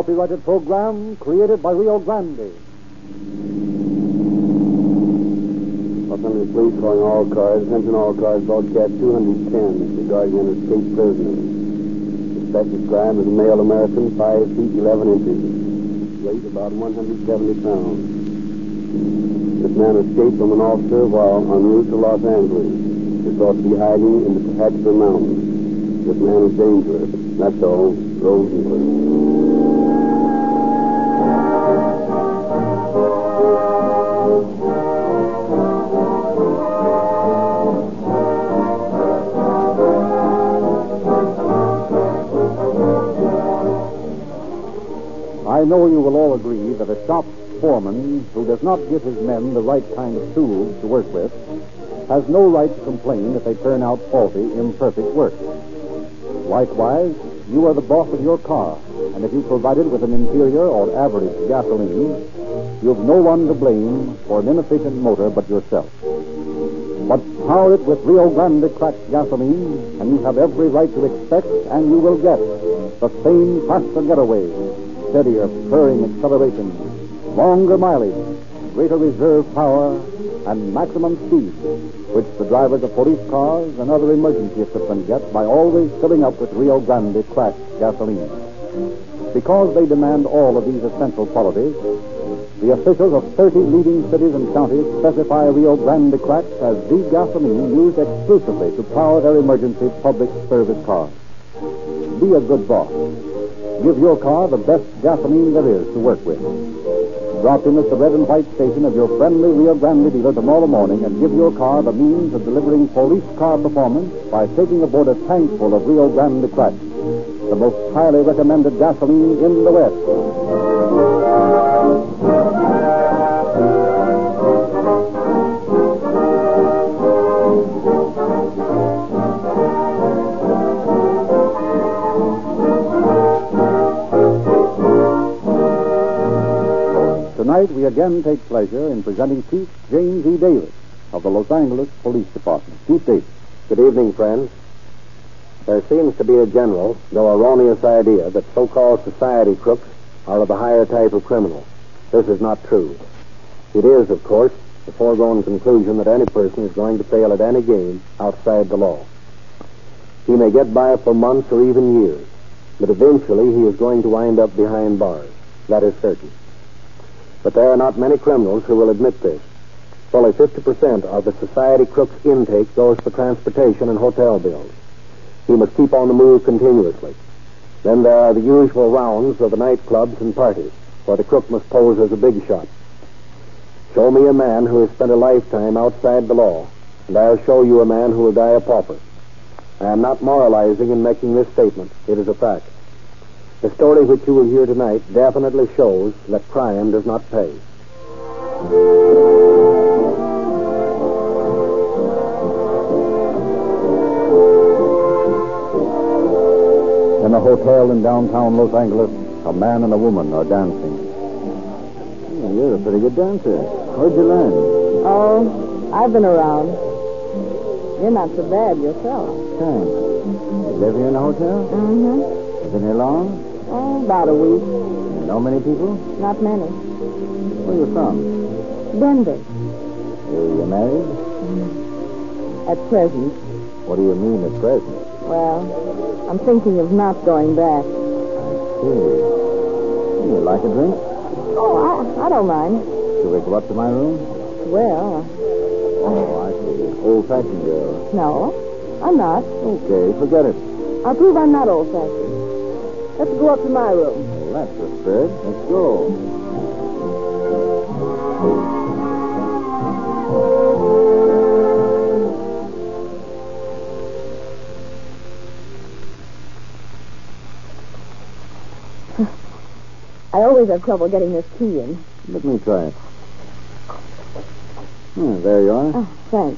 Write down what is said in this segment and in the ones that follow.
copyrighted program created by Rio Grande. Los Angeles Police calling all cars. Attention all cars. Broadcast 210 regarding an escaped prisoner. Suspect described as a male American, 5 feet 11 inches. Weight about 170 pounds. This man escaped from an officer while en route to Los Angeles. Is thought to be hiding in the Tehachapi Mountains. This man is dangerous. That's all. Rosenberg. I know you will all agree that a shop foreman who does not give his men the right kind of tools to work with has no right to complain if they turn out faulty, imperfect work. Likewise, you are the boss of your car, and if you provide it with an inferior or average gasoline, you've no one to blame for an inefficient motor but yourself. But power it with Rio Grande cracked gasoline, and you have every right to expect, and you will get, the same faster getaway, steadier, purring acceleration, longer mileage, greater reserve power, and maximum speed, which the drivers of police cars and other emergency equipment get by always filling up with Rio Grande cracked gasoline. Because they demand all of these essential qualities, the officials of 30 leading cities and counties specify Rio Grande cracked as the gasoline used exclusively to power their emergency public service cars. Be a good boss. Give your car the best gasoline there is to work with. Drop in at the red and white station of your friendly Rio Grande dealer tomorrow morning and give your car the means of delivering police car performance by taking aboard a tank full of Rio Grande cracked, the most highly recommended gasoline in the West. Tonight, we again take pleasure in presenting Chief James E. Davis of the Los Angeles Police Department. Chief Davis. Good evening, friends. There seems to be a general, though erroneous, idea that so-called society crooks are of the higher type of criminal. This is not true. It is, of course, the foregone conclusion that any person is going to fail at any game outside the law. He may get by for months or even years, but eventually he is going to wind up behind bars. That is certain. But there are not many criminals who will admit this. Fully 50% of the society crook's intake goes for transportation and hotel bills. He must keep on the move continuously. Then there are the usual rounds of the nightclubs and parties, where the crook must pose as a big shot. Show me a man who has spent a lifetime outside the law, and I'll show you a man who will die a pauper. I am not moralizing in making this statement. It is a fact. The story which you will hear tonight definitely shows that crime does not pay. In a hotel in downtown Los Angeles, a man and a woman are dancing. Oh, you're a pretty good dancer. Where'd you learn? Oh, I've been around. You're not so bad yourself. Thanks. You live here in a hotel? Mm-hmm. Been here long? Oh, about a week. You know many people? Not many. Where are you from? Denver. You married? At present. What do you mean at present? Well, I'm thinking of not going back. I see. You like a drink? Oh, I don't mind. Should we go up to my room? Well, Oh, I see. Old-fashioned girl. no, I'm not. Okay, forget it. I'll prove I'm not old-fashioned. Let's go up to my room. Well, that's the spirit. Let's go. I always have trouble getting this key in. Let me try it. There you are. Oh, thanks.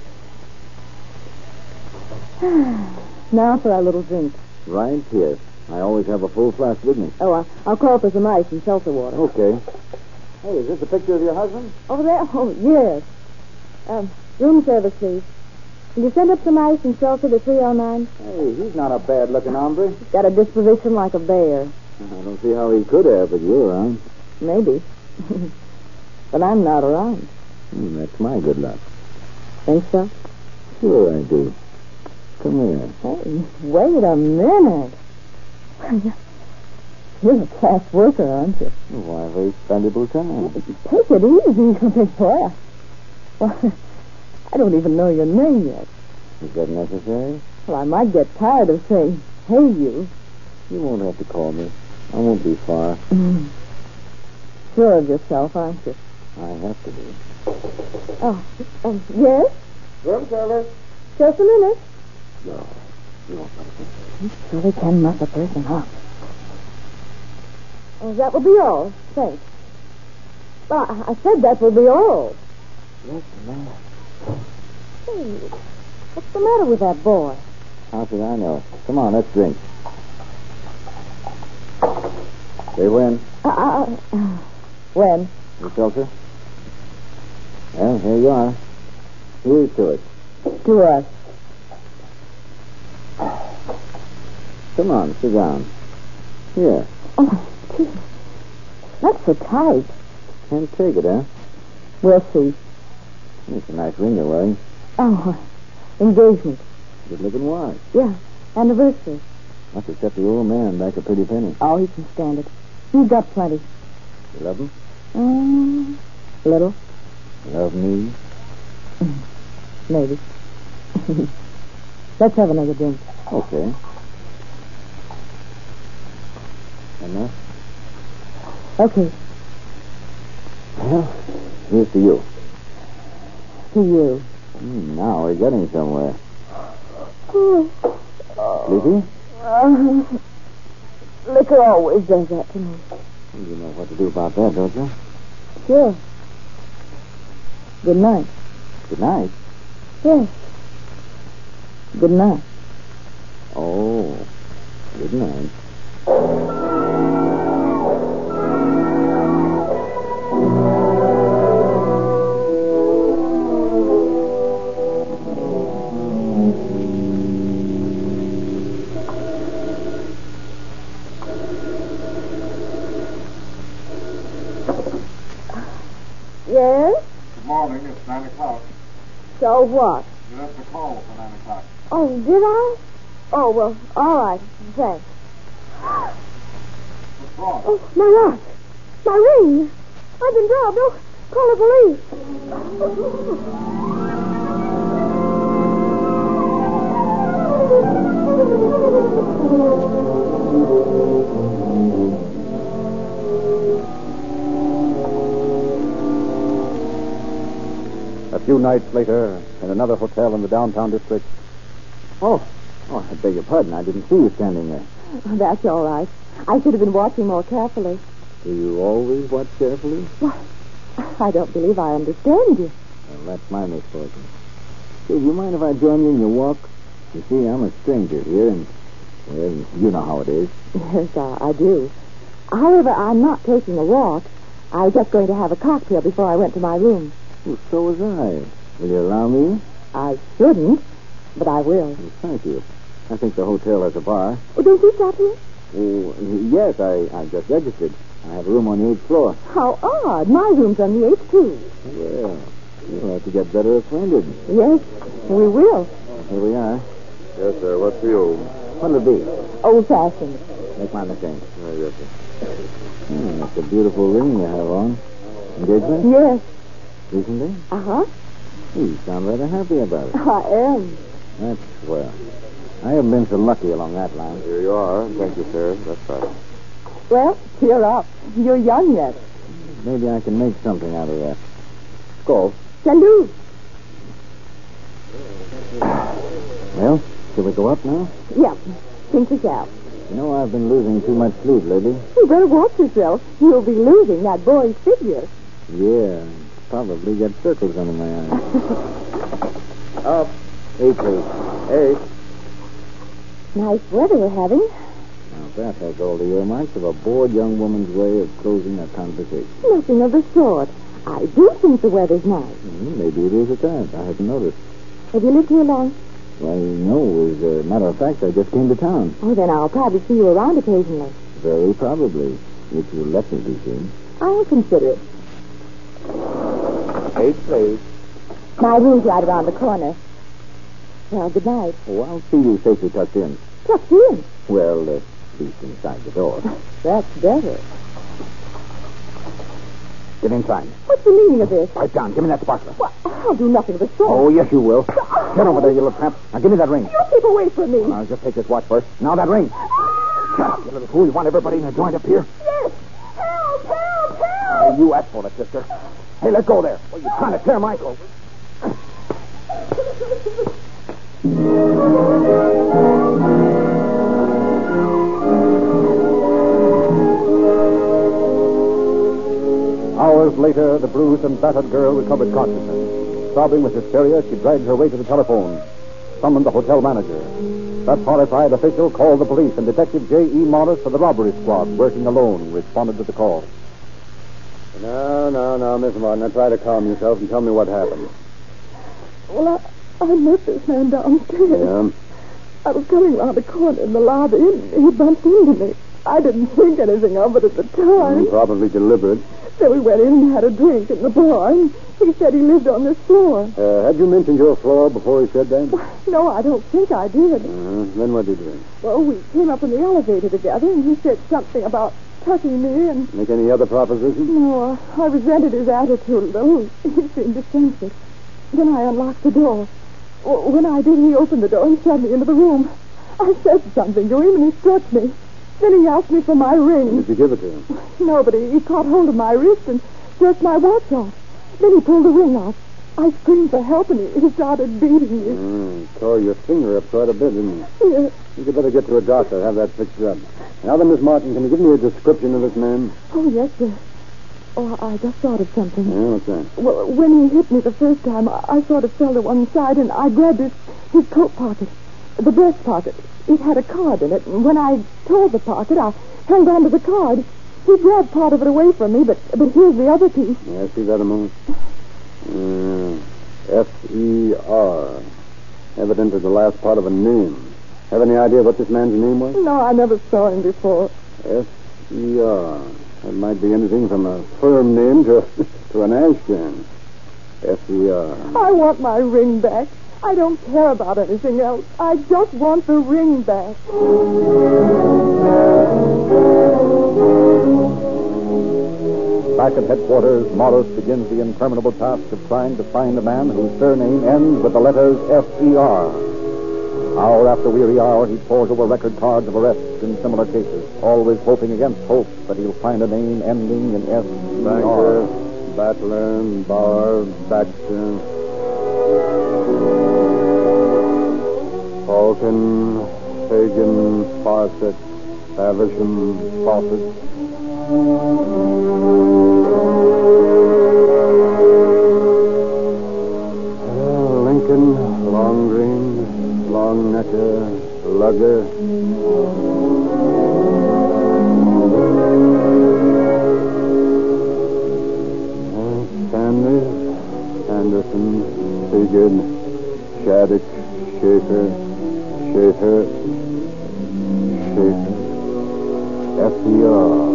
Now for our little drink. Right here. I always have a full flask with me. Oh, I'll call for some ice and seltzer water. Okay. Hey, is this a picture of your husband? Over there? Oh, yes. Room service, please. Can you send up some ice and seltzer to 309? Hey, he's not a bad-looking hombre. Got a disposition like a bear. I don't see how he could have with you around. Maybe. But I'm not around. That's my good luck. Think so? Sure I do. Come here. Hey, wait a minute. You're a fast worker, aren't you? Why waste valuable time? Take it easy, you big boy. Well, I don't even know your name yet. Is that necessary? Well, I might get tired of saying, hey, you. You won't have to call me. I won't be far. Sure of yourself, aren't you? I have to be. Yes? Room service. Just a minute. No. No. You surely can muff a person up. Oh, that will be all. Thanks. Well, I said that will be all. What's the matter? Hey, what's the matter with that boy? How should I know? Come on, let's drink. Say when? When? You seltzer? Well, here you are. Here's to it. To us. Come on, sit down. Here. Oh, gee. That's so tight. Can't take it, huh? We'll see. It's a nice ring you're wearing. Oh, engagement. Good looking watch. Yeah, anniversary. Must have set the old man back a pretty penny. Oh, he can stand it. He's got plenty. You love him? Little. Love me? Maybe. Let's have another drink. Okay. Enough? Okay. Well, here's to you. To you. Now we're getting somewhere. Sleepy? Liquor always does that to me. You know what to do about that, don't you? Sure. Good night. Good night. Yes. Good night. Oh, good night. Yes? Good morning. It's 9 o'clock. So what? You left a call for 9 o'clock. Oh, did I? Oh, well, all right. Thanks. What's wrong? Oh, my watch. My ring. I've been robbed. Oh, call the police. A few nights later, in another hotel in the downtown district. Oh, I beg your pardon. I didn't see you standing there. That's all right. I should have been watching more carefully. Do you always watch carefully? Why, I don't believe I understand you. Well, that's my misfortune. Say, do you mind if I join you in your walk? You see, I'm a stranger here, and, well, you know how it is. Yes, I do. However, I'm not taking a walk. I was just going to have a cocktail before I went to my room. Well, so was I. Will you allow me? I shouldn't, but I will. Well, thank you. I think the hotel has a bar. Oh, don't you stop here? Oh, yes, I just registered. I have a room on the 8th floor. How odd. My room's on the 8th, too. Well, you'll have to get better acquainted. Yes, we will. Here we are. Yes, sir. What's for you? What'll it be? Old-fashioned. Make mine the same. Yes, sir. That's a beautiful ring you have on. Engagement? Yes. Recently? Uh-huh. You sound rather happy about it. I am. That's swell. I haven't been so lucky along that line. Here you are. Thank you, sir. That's right. Well, cheer up. You're young yet. Maybe I can make something out of that. Skull. Can do. Well, shall we go up now? Yeah, think we shall. You know, I've been losing too much sleep lately. You better watch yourself. You'll be losing that boy's figure. Yeah, probably get circles under my eyes. Up. 8, please. 8. Nice weather we're having. Now, that has all the earmarks of a bored young woman's way of closing a conversation. Nothing of the sort. I do think the weather's nice. Maybe it is at that. I hadn't noticed. Have you lived here long? Why, no. As a matter of fact, I just came to town. Oh, then I'll probably see you around occasionally. Very probably, if you let me be seen. I'll consider it. 8, please. My room's right around the corner. Well, good night. Oh, I'll see you safely tucked in. Tucked in? Well, at least inside the door. That's better. Get inside. What's the meaning of this? Pipe down. Give me that sparkler. Well, I'll do nothing of the sort. Oh, yes, you will. Get over there, you little tramp. Now, give me that ring. You keep away from me. I'll just take this watch first. Now, that ring. Shut up, you little fool. You want everybody in the joint up here? Yes. Help, help, help. You asked for it, sister. Hey, let go there. Well, you're trying to tear my clothes. Hours later, the bruised and battered girl recovered consciousness. Sobbing with hysteria, she dragged her way to the telephone, summoned the hotel manager. That horrified official called the police, and Detective J.E. Morris of the robbery squad, working alone, responded to the call. No, Miss Martin. Now try to calm yourself and tell me what happened. Well, I met this man downstairs. Yeah? I was coming around the corner in the lobby, and he bumped into me. I didn't think anything of it at the time. Probably deliberate. So we went in and had a drink in the bar, and he said he lived on this floor. Had you mentioned your floor before he said that? No, I don't think I did. Then what did you do? Well, we came up in the elevator together, and he said something about tucking me, and... Make any other propositions? No, I resented his attitude a little. He seemed defensive. Then I unlocked the door. When I did, he opened the door and shoved me into the room. I said something to him, and he struck me. Then he asked me for my ring. Did you give it to him? No, but he caught hold of my wrist and jerked my watch off. Then he pulled the ring off. I screamed for help, and he started beating me. Tore your finger up quite a bit, didn't you? Yes. You'd better get to a doctor, have that fixed up. Now then, Miss Martin, can you give me a description of this man? Oh, yes, sir. Oh, I just thought of something. Yeah, what's that? Well, when he hit me the first time, I sort of fell to one side, and I grabbed his coat pocket, the breast pocket. It had a card in it, and when I tore the pocket, I held on to the card. He grabbed part of it away from me, but here's the other piece. Yeah, see that a moment? F-E-R. Evident as the last part of a name. Have any idea what this man's name was? No, I never saw him before. F-E-R. That might be anything from a firm name to an ash can. F-E-R. I want my ring back. I don't care about anything else. I just want the ring back. Back at headquarters, Morris begins the interminable task of trying to find a man whose surname ends with the letters F-E-R. Hour after weary hour, he pores over record cards of arrests in similar cases, always hoping against hope that he'll find a name ending in F-E-R. Banker, Battler, Bauer, Baxter, Falcon, Fagan, Fawcett, Faversham, Fawcett. Lincoln, Longgreen, Longnecker, Lugger. Sanders, Anderson, Sigurd, Shattuck, Schaefer, F-E-R.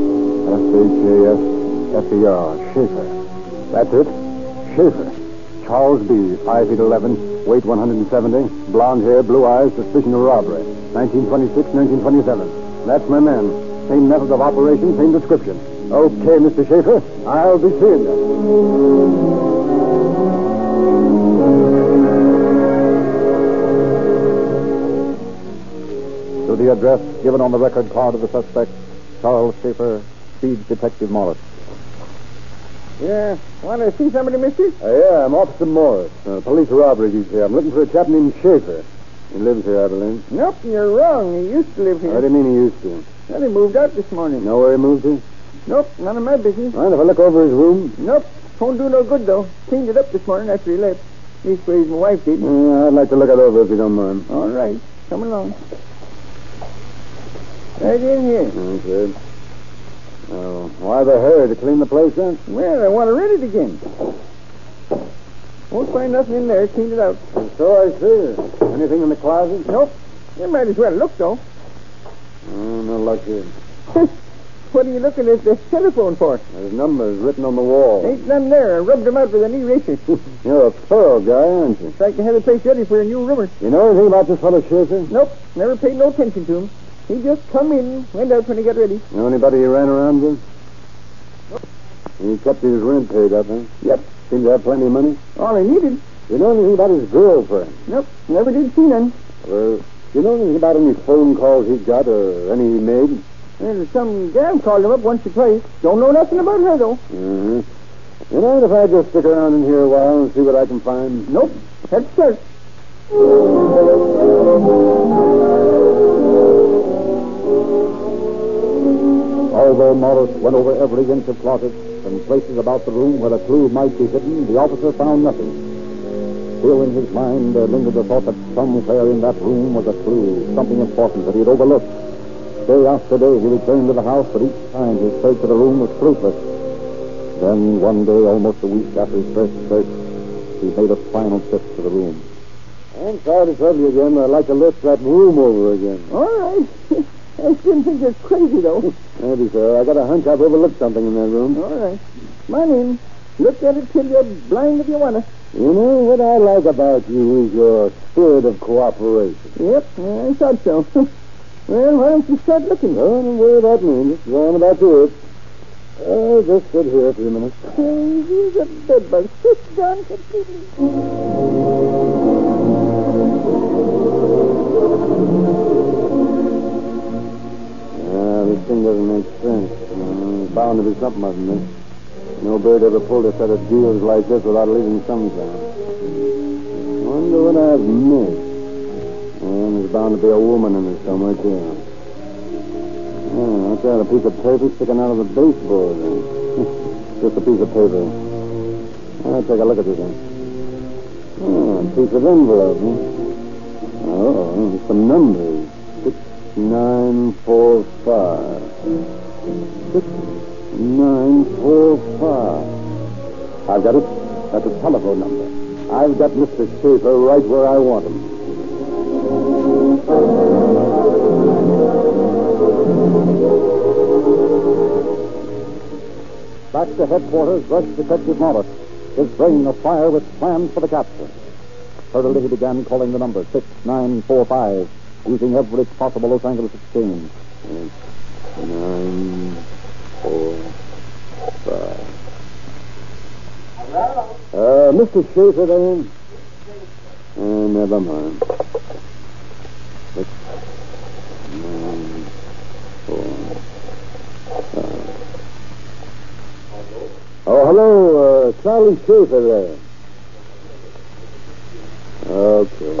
S-H-A-F-F-E-R. Schaefer. That's it. Schaefer. Charles B., 5 feet 11, weight 170, blonde hair, blue eyes, suspicion of robbery. 1926, 1927. That's my man. Same method of operation, same description. Okay, Mr. Schaefer, I'll be seeing you. To the address given on the record card of the suspect, Charles Schaefer speeds Detective Morris. Yeah, want to see somebody, mister? Yeah, I'm Officer Morris, police robbery detail. I'm looking for a chap named Schaefer. He lives here, I believe. Nope, you're wrong. He used to live What here. do you mean he used to? Well, he moved out this morning. Know where he moved to? Nope, none of my business. Mind if I look over his room? Nope, won't do no good, though. Cleaned it up this morning after he left. Leastways, my wife did. I'd like to look it over if you don't mind. All right, come along. Right in here. Okay. Why the hurry to clean the place up? Well, I want to rent it again. Won't find nothing in there. Cleaned it out. So I see. Anything in the closet? Nope. You might as well look, though. No luck here. What are you looking at the telephone for? There's numbers written on the wall. Ain't none there. I rubbed them out with an eraser. You're a thorough guy, aren't you? Like to have the place ready for a new roomer. You know anything about this fellow Schaefer? Nope, never paid no attention to him. He just come in, went out when he got ready. Know anybody he ran around with? Nope. He kept his rent paid up, huh? Yep. Seemed to have plenty of money. All he needed. You know anything about his girlfriend? Nope, never did see none. You know anything about any phone calls he got or any he made? There's some gal called him up once or twice. Don't know nothing about her, though. Mm-hmm. You know, if I just stick around in here a while and see what I can find? Nope. Let's start. Although Morris went over every inch of closet and places about the room where a clue might be hidden, the officer found nothing. Still in his mind, there lingered the thought that somewhere in that room was a clue, something important that he had overlooked. Day after day, he returned to the house, but each time his search of the room was fruitless. Then, one day, almost a week after his first search, he made a final trip to the room. I'm sorry to trouble you again, but I'd like to look that room over again. All right. I still think you're crazy, though. Maybe so. I got a hunch I've overlooked something in that room. All right. My name. Look at it till you're blind if you want to. You know, what I like about you is your spirit of cooperation. Yep, I thought so. Well, why don't you start looking? Oh, don't worry about me. Just go on about your work. Just sit here for a minute. He's a bedbug. Sit down completely. This thing doesn't make sense. There's bound to be something other than this. No bird ever pulled a set of deals like this without leaving some sign. Wonder what I've missed. And there's bound to be a woman in there somewhere, too. What's that, a piece of paper sticking out of the baseboard? Just a piece of paper. I'll take a look at this thing. A piece of envelope, huh? Oh, some numbers. 6945. 6945. I've got it. That's a telephone number. I've got Mr. Schaefer right where I want him. Back to headquarters rushed Detective Morris, his brain afire with plans for the capture. Hurriedly he began calling the number 6945, using every possible Los Angeles exchange. 6945. Mr. Schaefer, then? Never mind. 6945. Oh, hello, Charlie Schaefer there. Okay.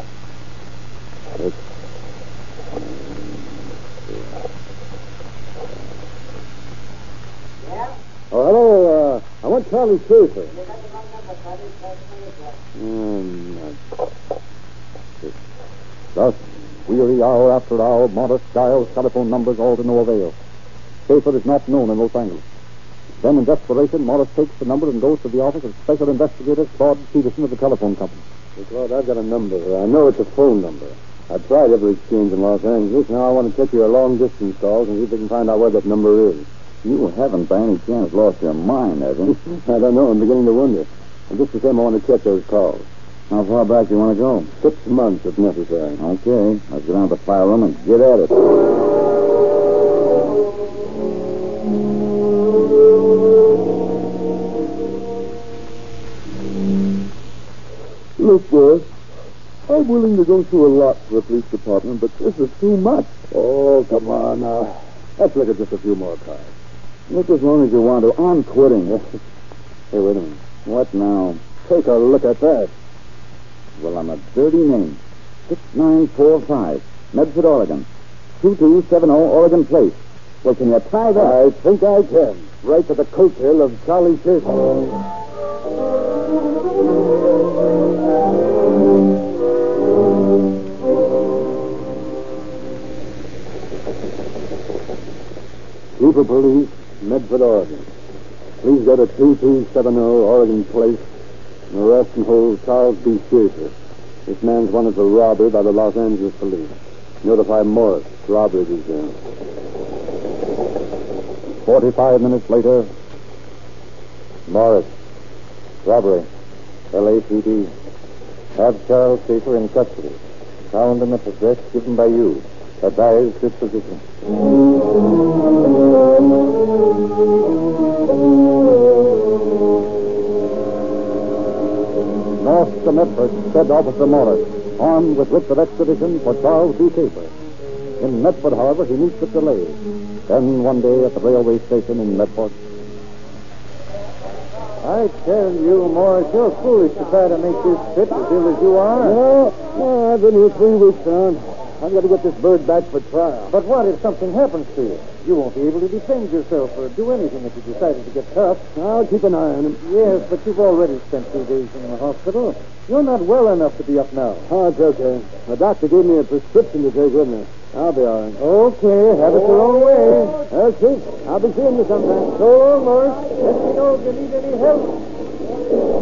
Oh, hello, I want Charlie Schaefer. Thus, weary hour after hour, Morris dials telephone numbers, all to no avail. Schaefer is not known in Los Angeles. Then, in desperation, Morris takes the number and goes to the office of Special Investigator Claude Peterson of the telephone company. Hey, Claude, I've got a number. I know it's a phone number. I've tried every exchange in Los Angeles. Now I want to check your long-distance calls and see if we can find out where that number is. You haven't by any chance lost your mind, have you? I don't know. I'm beginning to wonder. And just the same, I want to check those calls. How far back do you want to go? 6 months, if necessary. Okay. Let's get down to the file room and get at it. Look, boss, I'm willing to go through a lot for the police department, but this is too much. Oh, come on now. Let's look at just a few more cards. Look as long as you want to. I'm quitting. Hey, wait a minute. What now? Take a look at that. Well, I'm a dirty name. 6945, Medford, Oregon. 2270 Oregon Place. Well, can you try that? I think I can. Right to the coattail of Charlie Schaefer. Chief of Police, Medford, Oregon. Please go to 2270 Oregon Place and arrest and hold Charles B. Schaefer. This man's wanted for robbery by the Los Angeles police. Notify Morris. Robbery is there. 45 minutes later. Morris. Robbery. LAPD. Have Charles Schaefer in custody. Found him at the address given by you. Advise disposition. North to Medford, said Officer Morris, armed with writs of extradition for Charles B. Schaefer. In Medford, however, he meets with delay. Then one day at the railway station in Medford. I tell you, Morris, you're foolish to try to make this fit as ill as you are. No, I've been here 3 weeks now. I've got to get this bird back for trial. But what if something happens to you? You won't be able to defend yourself or do anything if you decided to get tough. I'll keep an eye on him. Yes, but you've already spent 2 days in the hospital. You're not well enough to be up now. Oh, it's okay. The doctor gave me a prescription to take with me. I'll be all right. Okay, have it your own way. That's it. I'll be seeing you sometime. So long, Morris. Let me know if you need any help.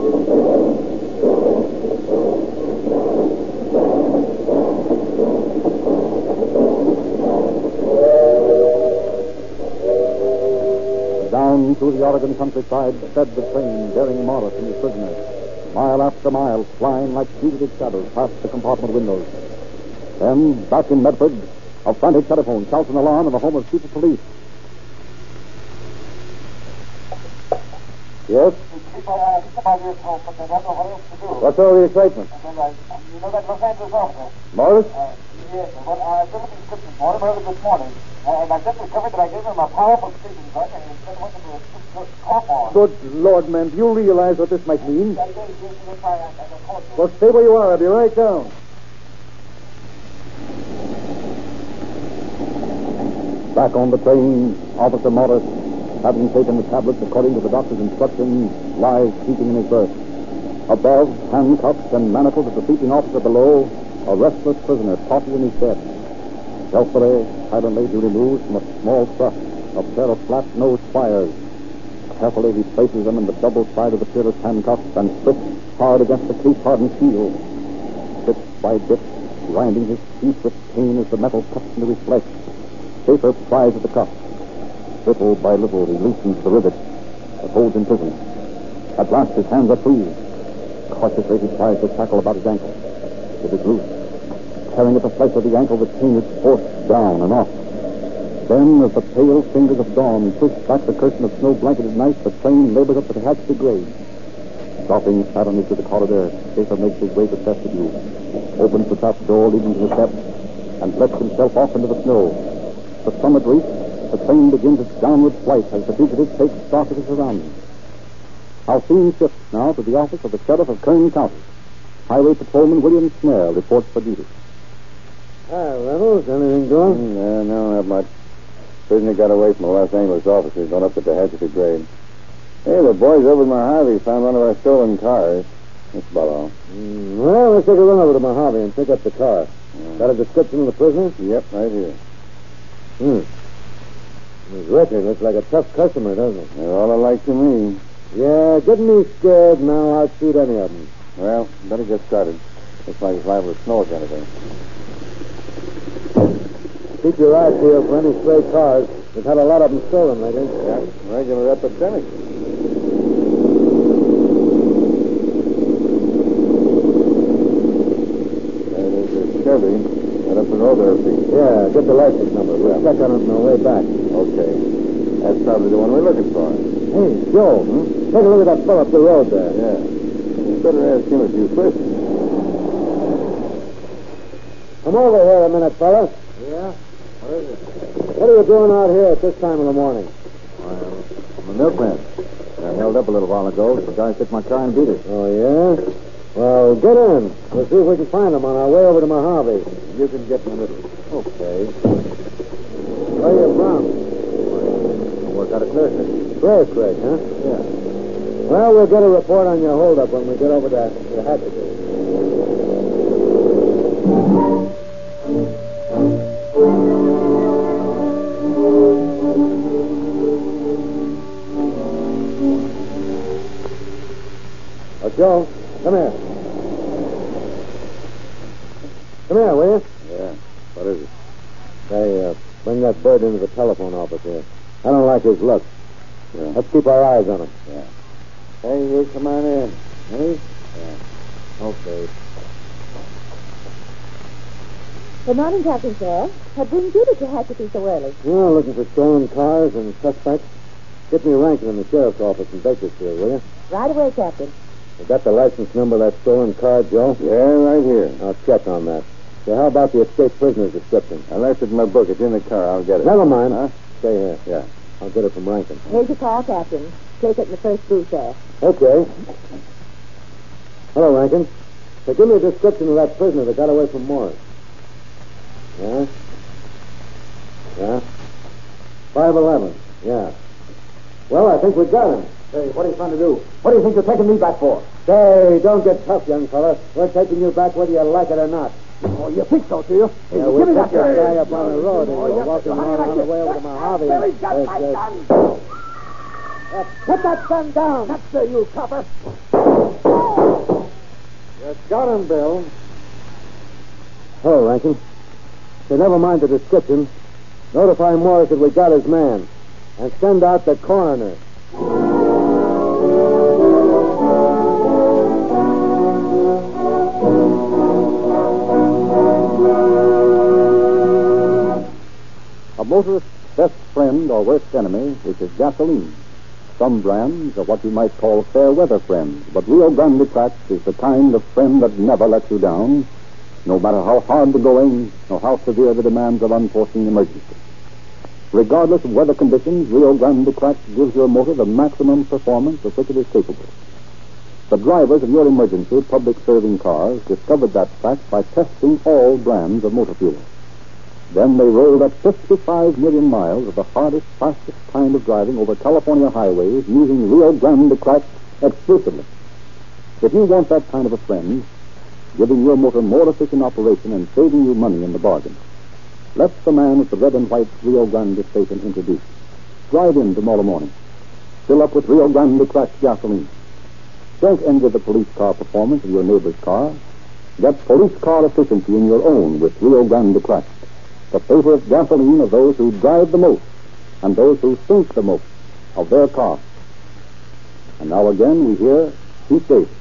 Down through the Oregon countryside sped the train bearing Morris and his prisoners. Mile after mile, flying like fugitive shadows past the compartment windows. Then, back in Medford, a frantic telephone shouts an alarm in the home of Chief of Police. Yes? What's all the excitement? You know that Los Angeles officer? Morris? Yes, sir. Well, I took a prescription for him early this morning, and I just discovered that I gave him a powerful sleeping drug, and instead went into a cough on. Good Lord, man, do you realize what this might mean? Yes, of course. Well, stay where you are. I'll be right down. Back on the train, Officer Morris, having taken the tablets according to the doctor's instructions, lies sleeping in his berth. Above, handcuffed and manacled at the sleeping officer below, a restless prisoner tosses in his bed. Stealthily, silently, he removes from a small truck a pair of flat-nosed pliers. Carefully, he places them in the double side of the peerless handcuffs and strips hard against the case-hardened steel. Bit by bit, grinding his teeth with pain as the metal cuts into his flesh, Schaefer pries at the cuff. Little by little, he loosens the rivet that holds in prison. At last, his hands are free. Cautiously, he tries the shackle about his ankle. It is loose. Tearing at the flesh of the ankle, the chain is forced down and off. Then, as the pale fingers of dawn push back the curtain of snow-blanketed night, the train labors up the Tehachapi grade. Dropping suddenly to the corridor, Schaefer makes his way to the vestibule, opens the trap door leading to the steps, and lets himself off into the snow. The summit reached, the train begins its downward flight as the fugitive takes stock of his surroundings. Our scene shifts now to the office of the sheriff of Kern County. Highway Patrolman William Snare reports for duty. Hi, Reynolds. Anything doing? No, not much. Prisoner got away from the Los Angeles officers, gone up to the Tehachapi grade. Hey, the boys over in Mojave found one of our stolen cars. That's about all. Well, let's take a run over to Mojave and pick up the car. Got a description of the prisoner? Yep, right here. His record looks like a tough customer, doesn't it? They're all alike to me. Yeah, getting me scared now. I'll shoot any of them. Well, better get started. Looks like it's liable to snow again today. Keep your eyes peeled for any stray cars. We've had a lot of them stolen lately. Yeah, regular epidemic. There's a Chevy. Right up the road there, Pete. Yeah, get the license number. We'll check on it on our way back. Okay. That's probably the one we're looking for. Hey, Joe, take a look at that fellow up the road there. Yeah. You better ask him a few questions. Come over here a minute, fella. Yeah? What is it? What are you doing out here at this time of the morning? I'm a milkman. I held up a little while ago. The guy took my car and beat it. Oh, yeah? Well, get in. We'll see if we can find him on our way over to Mojave. You can get in the middle. Okay. Where are you from? I'll work out of Clear Clear Creek, huh? Yeah. Well, we'll get a report on your holdup when we get over to Tehachapi. Joe, come here. Come here, will you? Yeah. What is it? Say, bring that bird into the telephone office here. I don't like his look. Yeah. Let's keep our eyes on him. Yeah. Hey, you come on in. Ready? Yeah. Okay. Good morning, Captain Sheriff. What brings you to Tehachapi so early? Well, looking for stolen cars and suspects. Get me Rankin in the sheriff's office in Bakersfield, will you? Right away, Captain. You got the license number of that stolen car, Joe? Yeah, right here. I'll check on that. So how about the escaped prisoner's description? I left it in my book. It's in the car. I'll get it. Never mind. Huh? Stay here. Yeah. I'll get it from Rankin. Here's your call, Captain. Take it in the first booth there. Okay. Hello, Rankin. So give me a description of that prisoner that got away from Morris. Yeah? Yeah? 5'11". Yeah. Well, I think we got him. Hey, what are you trying to do? What do you think you're taking me back for? Say, don't get tough, young fella. We're taking you back whether you like it or not. Oh, you think so, do you? Hey, Yeah, give we me picked that this gun. guy up on the road and Oh, we're yes, walking honey, around on the way over to Mojave. Billy's got my gun. Put that gun down. That's the you, copper. You got him, Bill. Hello, Rankin. So never mind the description. Notify Morris that we got his man. And send out the coroner. A motorist's best friend or worst enemy is his gasoline. Some brands are what you might call fair weather friends, but Rio Grande Cracked is the kind of friend that never lets you down, no matter how hard the going, nor how severe the demands of unforeseen emergency. Regardless of weather conditions, Rio Grande Cracked gives your motor the maximum performance of which it is capable. The drivers of your emergency public-serving cars discovered that fact by testing all brands of motor fuel. Then they rolled up 55 million miles of the hardest, fastest kind of driving over California highways using Rio Grande Cracked exclusively. If you want that kind of a friend, giving your motor more efficient operation and saving you money in the bargain, let the man at the red and white Rio Grande station introduce you. Drive in tomorrow morning. Fill up with Rio Grande Cracked gasoline. Don't envy the police car performance of your neighbor's car. Get police car efficiency in your own with Rio Grande Cracked, the favorite gasoline of those who drive the most and those who think the most of their car. And now again we hear Pete Davis.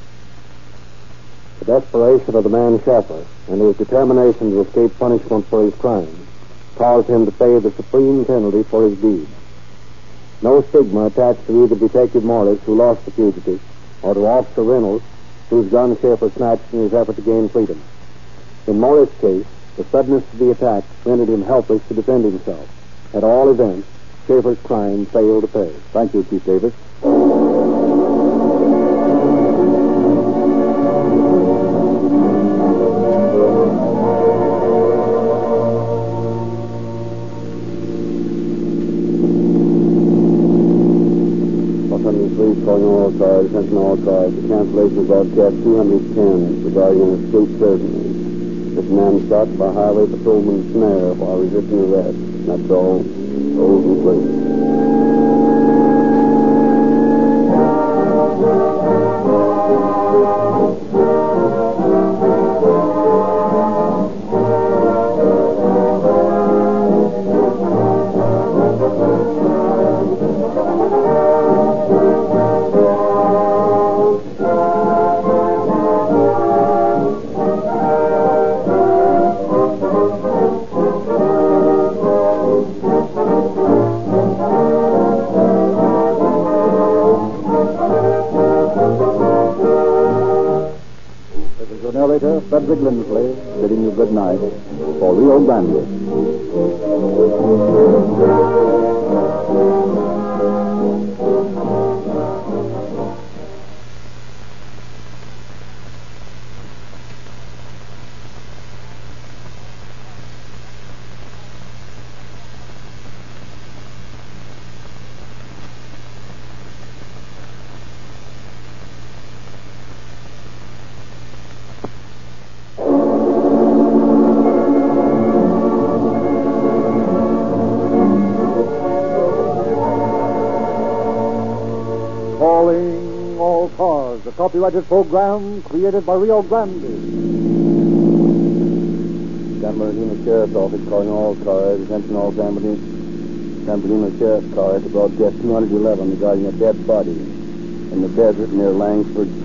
The desperation of the man Sheffer and his determination to escape punishment for his crimes caused him to pay the supreme penalty for his deeds. No stigma attached to either Detective Morris, who lost the fugitive, or to Officer Reynolds, whose gun Sheffer snatched in his effort to gain freedom. In Morris' case, the suddenness of the attack rendered him helpless to defend himself. At all events, Schaefer's crime failed to pay. Thank you, Chief Davis. Police calling all cars, attention all cars. The cancellation of broadcast 210 regarding an escaped prisoner. This man shot by highway patrolman Snare while resisting arrest. That's all. Hold and please. Narrator Frederick Lindsley bidding you good night for Rio Grande. Calling all cars, a copyrighted program created by Rio Grande. San Bernardino Sheriff's Office calling all cars, attention all families. San Bernardino Sheriff's car at the broadcast 211 regarding a dead body in the desert near Langsford